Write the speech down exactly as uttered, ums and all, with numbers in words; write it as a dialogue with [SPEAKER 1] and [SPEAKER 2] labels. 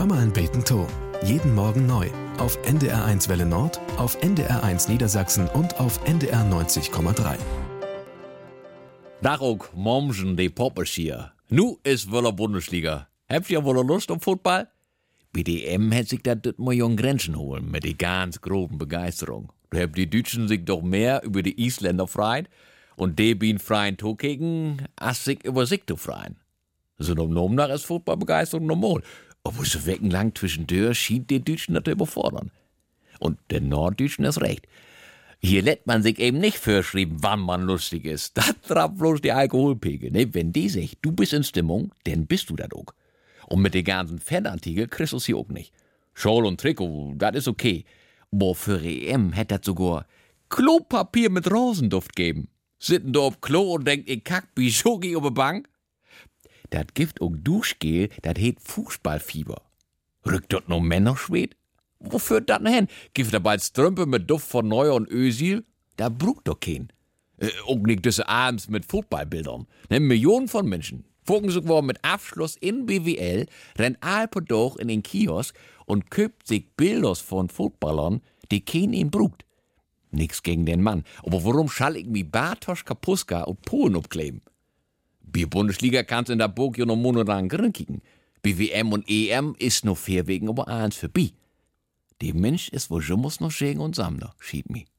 [SPEAKER 1] Hör mal ein Beten to. Jeden Morgen neu. Auf N D R eins Welle Nord, auf N D R eins Niedersachsen und auf N D R neunzig Komma drei.
[SPEAKER 2] Dag ook, Mommsen, de Poppers hier. Nu is wolle Bundesliga. Habt ihr wolle Lust auf Football? B D M hat sich das mal jungen Grenzen holen, mit der ganz großen Begeisterung. Da haben die Deutschen sich doch mehr über die Isländer freien und die bin freien Tokegen, als sich über sich zu freien. So genommen nach ist Footballbegeisterung normal. Aber so weckenlang zwischendurch schien die Deutschen das überfordern. Und der Norddeutschen ist recht. Hier lässt man sich eben nicht verschrieben, wann man lustig ist. Das trappt bloß die Alkoholpegel. Ne? Wenn die sagt, du bist in Stimmung, dann bist du das auch. Und mit den ganzen Fanartikel kriegst du sie auch nicht. Schal und Trikot, das ist okay. Aber für E M hätte das sogar Klopapier mit Rosenduft geben. Sitten da auf Klo und denkt, ich kack wie Schoki auf der Bank. Das Gift und Duschgel, das heet Fußballfieber. Rückt dort noch Männer schwed? Wo führt das denn hin? Gibt da bald Strümpfe mit Duft von Neuer und Ösil? Da brucht doch kein. Äh, auch nicht diese abends mit Footballbildern. Ne, Millionen von Menschen. Folgen sogar mit Abschluss in B W L, rennt Alpedoch in den Kiosk und köpt sich Bilder von Footballern, die kein ihn brucht. Nix gegen den Mann. Aber warum schall ich mi Bartosz Kapuska und Polen abkleben? Bei Bundesliga kannst in der Burg ja noch monatelang grinkigen. B W M und E M ist noch fair wegen aber eins für B. Der Mensch ist wohl schon muss noch schägen und Sammler, schied mi.